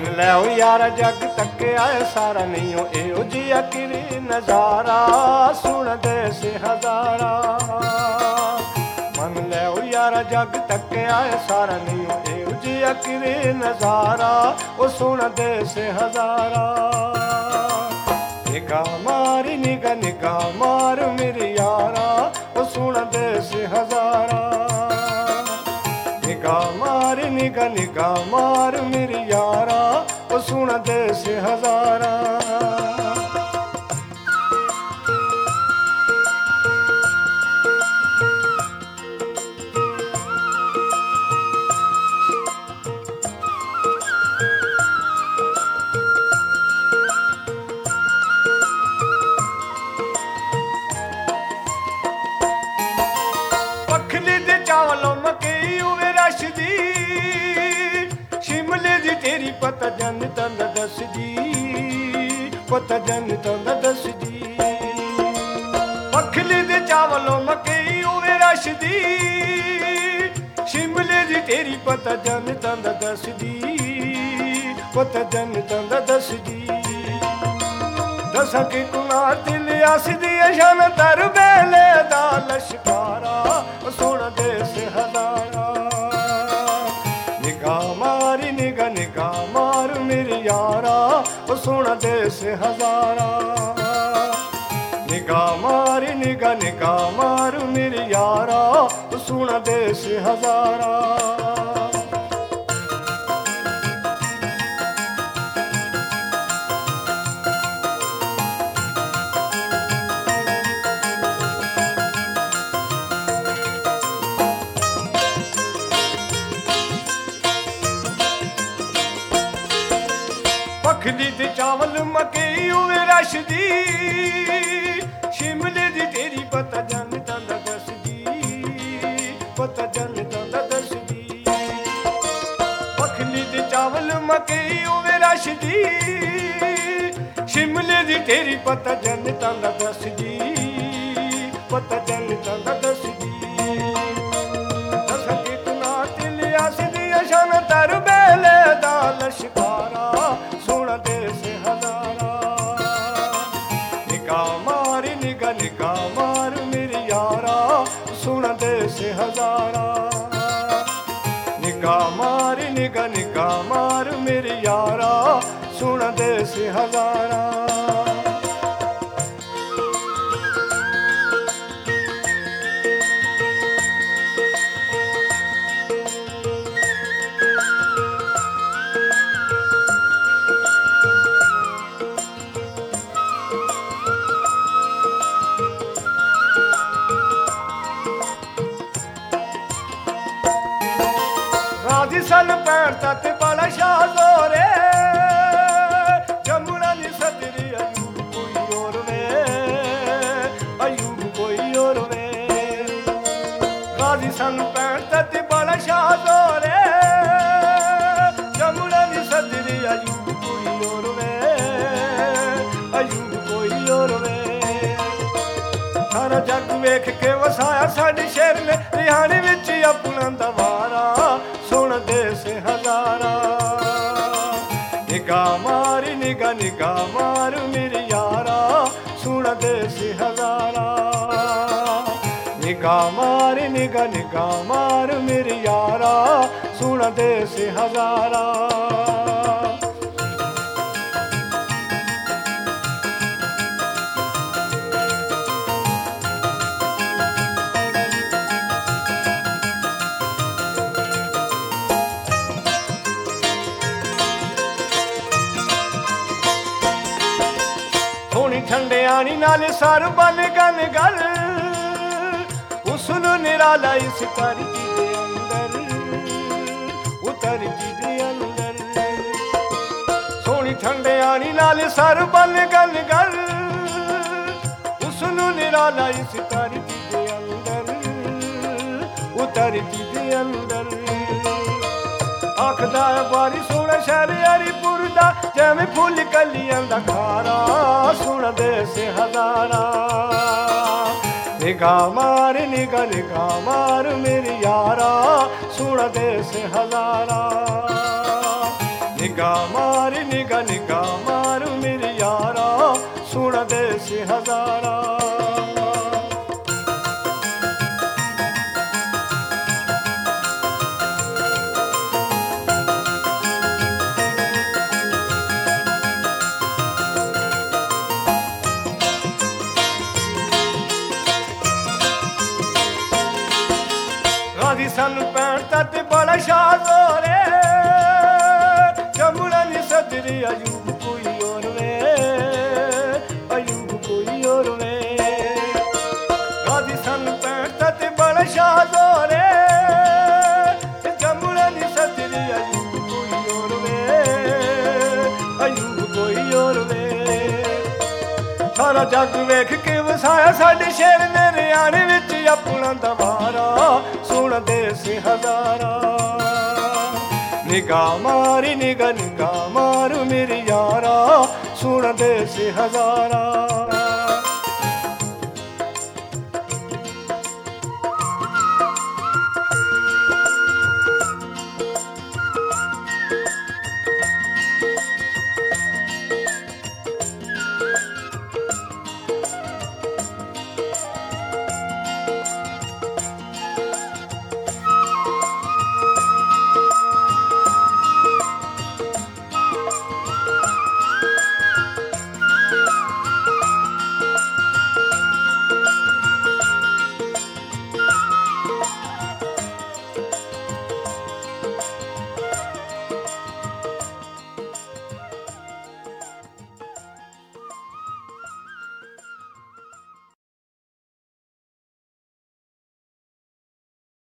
ਮੰਨ ਲੈ ਓ ਯਾਰਾ ਜੱਗ ਤੱਕਿਆ ਏ ਸਾਰਾ, ਨਹੀਂ ਓ ਇਹੋ ਜਿਹਾ ਕਿਰੀ ਨਜ਼ਾਰਾ ਸੁਣਦੇ ਸੇ ਹਜ਼ਾਰਾ। ਮੰਨ ਲੈ ਓ ਯਾਰਾ ਜੱਗ ਤੱਕਿਆ ਏ ਸਾਰਾ, ਨਹੀਂ ਓ ਇਹੋ ਜਿਹਾ ਕਿਰੀ ਨਜ਼ਾਰਾ ਉਹ ਸੁਣਦੇ ਸੇ ਹਜ਼ਾਰਾ। ਨਿਗਾਹ ਮਾਰੀ ਨਿਗਾਹ ਨਿਗਾਹ ਮਾਰ ਮੇਰੇ ਯਾਰਾ ਉਹ ਸੁਣਦੇ ਸੇ ਹਜ਼ਾਰਾ। ਨਿਗਾਹ ਮਾਰੀ ਨਿਗਾਹ ਨਿਗਾਹ ਮਾਰ ਮੇਰੇ ਯਾਰਾ ਉਹ ਸੁਣਦੇ ਸੇ ਹਜ਼ਾਰਾ। ਪਖਲੀ ਦੇ ਚਾਵਲੋਂ ਮਕਈ ਉਵੇ ਰਸ਼ਦੀ, ਸ਼ਿਮਲੇ ਦੀ ਤੇਰੀ ਪਤਾ ਜਨ ਤੰਦ ਦੱਸਦੀ, ਪਤਾ ਜਨ ਤੰਦ ਦੱਸਦੀ। ਪਖਲੀ ਦੇ ਚਾਵਲੋਂ ਮਕਈ ਉਵੇ ਰਸ਼ਦੀ, ਸ਼ਿਮਲੇ ਦੀ ਤੇਰੀ ਪਤਾ ਜਨ ਤੰਦ ਦੱਸਦੀ, ਪਤਾ ਜਨ ਤੰਦ ਦੱਸਦੀ। ਦਸਾਂ ਕਿ ਕੁਨਾਰ ਦਿਲ ਆਸਦੀ ਅਸ਼ਨ ਤਰ ਵੇਲੇ ਦਾ ਲਸ਼ਕਾਰਾ ਸੁਣਦੇ ਸੇ ਹਜ਼ਾਰਾ। ਨਿਗਾਹ ਮਾਰੀ ਨਿਗਾਹ ਨਿਗਾਹ ਮਾਰ ਮੇਰੇ ਯਾਰਾ ਉਹ ਸੁਣਦੇ ਸੇ ਹਜ਼ਾਰਾ। ਨਿਗਾਹ ਮਾਰੀ ਨਿਗਾਹ ਨਿਗਾਹ ਮਾਰ ਮੇਰੇ ਯਾਰਾ ਉਹ ਸੁਣਦੇ ਸੇ ਹਜ਼ਾਰਾ। ਪਖਲੀ ਦੇ ਚਾਵਲ ਮਕਈ ਉਵੇ ਰਸ਼ਦੀ, ਸ਼ਿਮਲੇ ਦੀ ਤੇਰੀ ਪਤਾ ਜਨ ਤੰਦ ਦੱਸਦੀ, ਪਤਾ ਜਨ ਤੰਦ ਦੱਸਦੀ। ਪਖਲੀ ਦੇ ਚਾਵਲ ਮਕਈ ਉਵੇ ਰਸ਼ਦੀ, ਸ਼ਿਮਲੇ ਦੀ ਤੇਰੀ ਪਤਾ ਜਨ ਤੰਦ ਦੱਸਦੀ, ਪਤਾ ਜਨ ਤੰਦ ਦੱਸਦੀ। ਦਸਾਂ ਕਿ ਕੁਨਾਰ ਦਿਲ ਆਸਦੀ ਅਸ਼ਨ ਤਰ ਵੇਲੇ ਦਾ ਲਸ਼ਕਾਰਾ ਸੁਣਦੇ ਸੇ ਹਜ਼ਾਰਾ। ਨਿਗਾਹ ਮਾਰੀ ਨਿਗਾਹ ਨਿਗਾਹ ਮਾਰ ਮੇਰੇ ਯਾਰਾ ਸੁਣਦੇ ਸੇ ਹਜ਼ਾਰਾ। ਨਿਗਾਹ ਮਾਰੀ ਨਿਗਾਹ ਨਿਗਾਹ ਮਾਰ ਮੇਰੇ ਯਾਰਾ ਸੁਣਦੇ ਸੇ ਹਜ਼ਾਰਾ। ਰਾਜੀ ਸਨ ਪੈਣ ਤੱਕ ਬੜਾ ਸ਼ਾਹ ਜ਼ੋਰੇ, ਜਮੁਨਾ ਨੀ ਸਤਰੀ ਅਯੂਬ ਕੋਈ ਹੋਰ ਵੇ, ਅਯੂਬ ਕੋਈ ਹੋਰ ਵੇ। ਰਾਜੀ ਸਨ ਪੈਣ ਤੱਕ ਬੜਾ ਸ਼ਾਹ ਜ਼ੋਰੇ, ਜਮੁਨਾ ਨੀ ਸਤਰੀ ਅਯੂਬ ਕੋਈ ਹੋਰ ਵੇ, ਅਯੂਬ ਕੋਈ ਹੋਰ ਵੇ। ਸਾਰਾ ਜੱਗ ਵੇਖ ਕੇ ਵਸਾਇਆ ਸਾਡੇ ਸ਼ਹਿਰ ਨੇ, ਰਿਹਾਣੇ ਵਿੱਚ ਆਪਣਾ ਦਵਾਰਾ ਸੁਣਦੇ ਸੇ ਹਜ਼ਾਰਾ। ਨਿਗਾਹ ਮਾਰੀ ਨਿਗਾਹ ਨਿਗਾਹ ਮਾਰ ਮੇਰੇ ਯਾਰਾ ਸੁਣਦੇ ਸੇ ਹਜ਼ਾਰਾ। ਨਿਗਾਹ ਮਾਰੀ ਨਿਗਾਹ ਨਿਗਾਹ ਮਾਰ ਮੇਰੇ ਯਾਰਾ ਸੁਣਦੇ ਸੇ ਹਜ਼ਾਰਾ। ਸੋਹਣੀ ਠੰਡਿਆਣੀ ਨਾਲ ਸਰ ਬਨ ਗਨ ਗਲ, ਉਸਨੂੰ ਨਿਰਾਲਾ ਇਸ ਧਰਤੀ ਦੇ ਅੰਦਰ, ਉਤਰ ਜੀ ਦੇ ਅੰਦਰ। ਸੋਹਣੀ ਠੰਡਿਆਣੀ ਨਾਲ ਸਰ ਬਨ ਗਨ ਗਲ, ਉਸਨੂੰ ਨਿਰਾਲਾ ਇਸ ਧਰਤੀ ਦੇ ਅੰਦਰ, ਉਤਰ ਜੀ ਦੇ ਅੰਦਰ। ਆਖਦਾ ਬਾਰੀ ਸੋਹਣਾ ਸ਼ਹਿਰ ਹਰੀਪੁਰ ਦਾ, ਜਿਵੇਂ ਫੁੱਲ ਕਲੀਆਂ ਦਾ ਖਾਰਾ ਸੁਣਦੇ ਸੇ ਹਜ਼ਾਰਾ। ਨਿਗਾਹ ਮਾਰ ਨਿਗਾਹ ਨਿਗਾਹ ਮਾਰ ਮੇਰੇ ਯਾਰਾ ਸੁਣਦੇ ਸੇ ਹਜ਼ਾਰਾ। निगाह मार निगाह मार मेरे यारा सुन दे से हजारा। राधी सन पैंता ते बड़ा शाद हो रे जमुना नी सदरी अयूब कोई और वे अयूब कोई और वे। राधी सन पैंता ते बड़ा शाद हो रे जमुना नी सदरी अयूब कोई और वे अयूब कोई और वे। सारा जग वेख के वसाया साडे शेर मेरे आने विच अपना दवारा सुन दे से हजारा। निगाह मारी निगाह मार मेरे यारा सुन दे से हजारा।